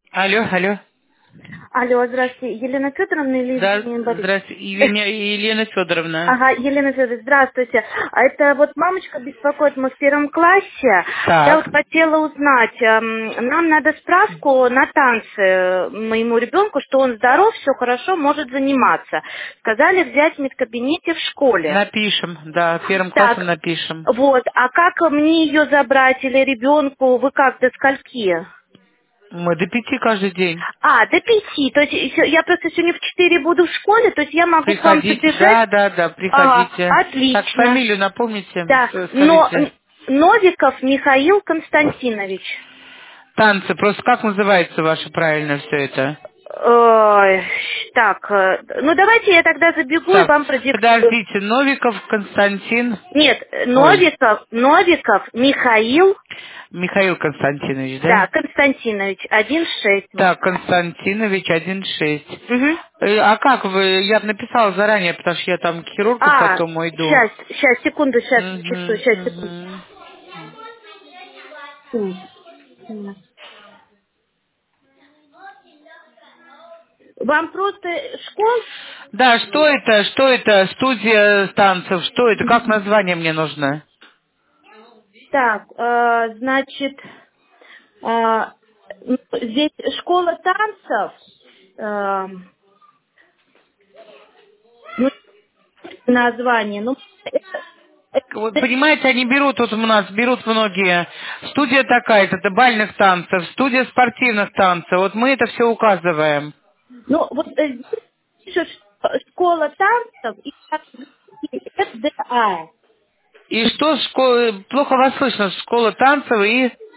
Алло, алло. Алло, здравствуйте. Елена Федоровна или Да, Евгения Борисовна? здравствуйте. Елена Федоровна. Ага, Елена Федоровна, здравствуйте. А это вот мамочка беспокоит, мы в первом классе. Я вот Так. хотела узнать, нам надо справку на танцы моему ребенку, что он здоров, все хорошо, может заниматься. Сказали взять в медкабинете в школе. Напишем, да, первым классом Так, напишем. вот, а как мне ее забрать или ребенку, вы как, до скольки? Мы до 5 каждый день. А, до 5. То есть я просто сегодня в 4 буду в школе, то есть я могу к вам Приходите, забежать. да, да, да, Ага, приходите. Так, отлично. фамилию напомните, Да, но скажите. Новиков Михаил Константинович. Танцы, просто как называется ваше правильно все это? Ой, так, ну давайте я тогда забегу и Так, вам продиктую. подождите, Новиков Константин, Нет, ой, Новиков Михаил, Михаил Константинович, да, да? Константинович, 1,6. Так, Константинович 1,6. Угу. А как вы? Я бы написала заранее, потому что я там к хирургу А, потом уйду. сейчас, секунду, сейчас запишу, Угу, сейчас, секунду. угу. Вам просто школ? Да, что это? Что это? Студия танцев? Что это? Как название мне нужно? Так, значит, э, здесь школа танцев, э, ну, название, ну, Вот, понимаете, они берут, вот у нас берут многие. Студия такая-то, это бальных танцев, студия спортивных танцев. Вот мы это все указываем. ну, вот здесь пишут, школа танцев и так, ФДА. И что, плохо вас слышно, школа танцев и...